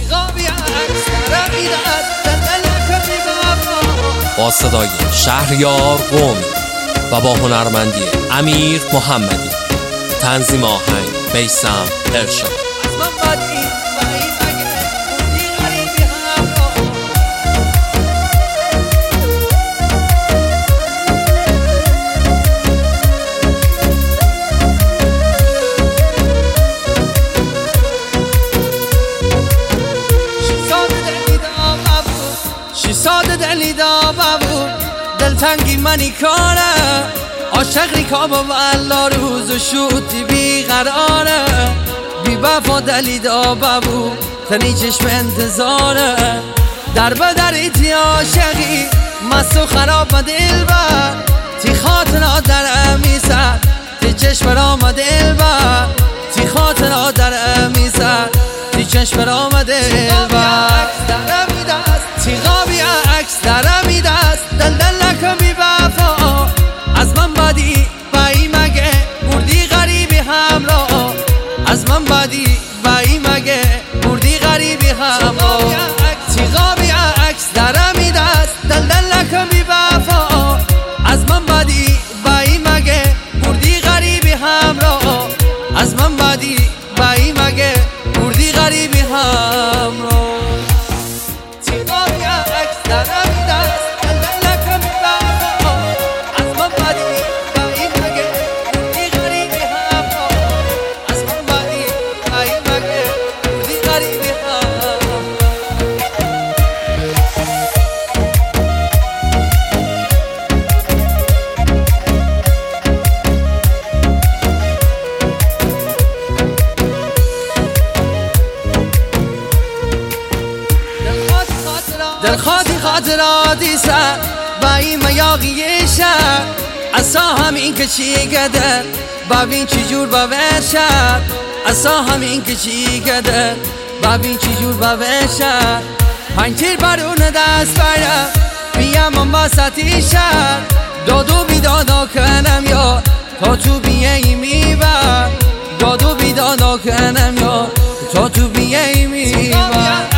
با صدای شهریار قم و با هنرمندی امیر محمدی، تنظیم آهنگ میثم ارشاد. دلتنگی منی کاره عاشق ریکابا و الله روز و شوتی بیقراره بی وفا دلیدا بابو تنی چشم انتظاره در بدریتی عاشقی مست و خراب و دلبر تی خاطرها در امیسر تی چشم رام دلبر تی خاطرها در امیسر تی چشم رام دلبر تی غابی عکس در امیدست دل نکن بی وفا از من بدی بایی مگه بردی غریبی همراه از من بدی بایی مگه بردی غریبی همراه تی غابی عکس در امیدست دل نکن بی وفا از من بدی بایی مگه بردی غریبی همراه از من بدی بایی مگه بردی غریبی همراه دل خاطی خاطراتی سر با این میاقیشه اصلا همین که چی گده ببین چی جور بوشه اصلا همین که چی گده ببین چی جور بوشه پنجیر برون دست برم بیم من بساتی شد دادو بیدادا کنم یا تا تو بیایی میبر دادو بیدادا کنم یا تا تو بیایی میبر